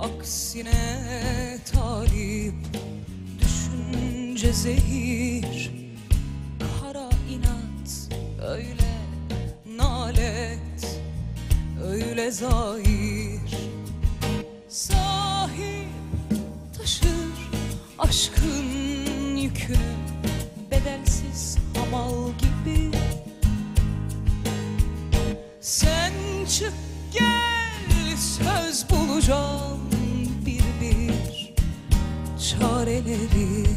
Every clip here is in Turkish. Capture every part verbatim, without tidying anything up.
Aksine talip düşünce zehir, kara inat öyle nalet, öyle zahir. Sahip taşır aşkın yükünü, bedelsiz hamal gibi. Sen çık gel, söz bulacağım bir bir çareleri.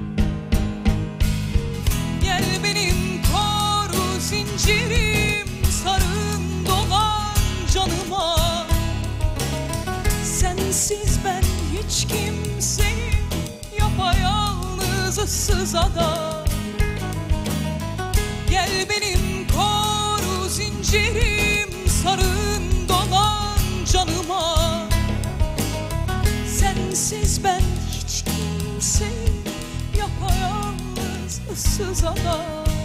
Gel benim kor zincirim, sarın dolan canıma. Sensiz ben hiç kimseyim, yapayalnız ıssız ada. Gel benim kor zincirim, sarın dolan canıma. Sensiz ben hiç kimseyim, yapayalnız ıssız ada.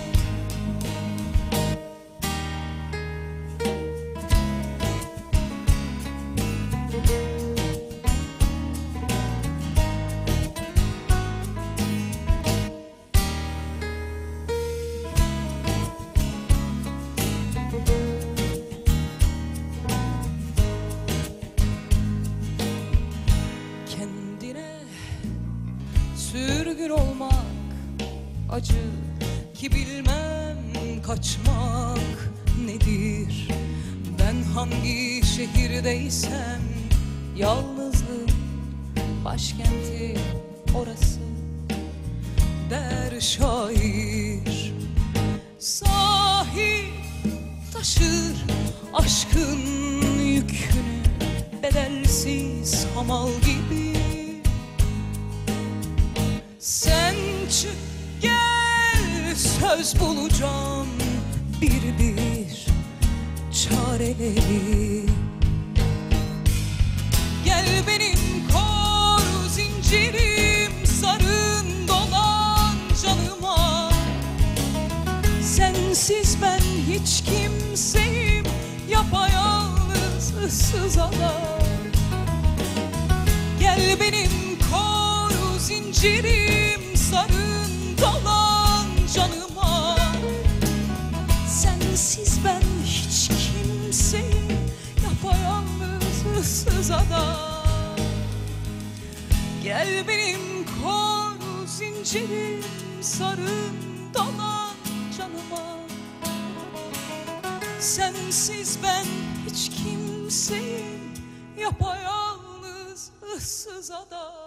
Sürgün olmak acı ki bilmem kaçmak nedir. Ben hangi şehirdeysem yalnızlığın başkenti orası der şair. Sahip taşır aşkın yükünü, bedelsiz hamal gibi. Sen çık gel, söz bulacağım bir bir çareleri. Gel benim kor zincirim, sarın dolan canıma. Sensiz ben hiç kimseyim, yapayalnız ıssız ada. Gel benim kor zincirim, sarın dolan canıma. Sensiz ben hiç kimseyim, yapayalnız ıssız ada. Gel benim kor zincirim, sarın dolan canıma. Sensiz ben hiç kimseyim, yapayalnız ıssız ada.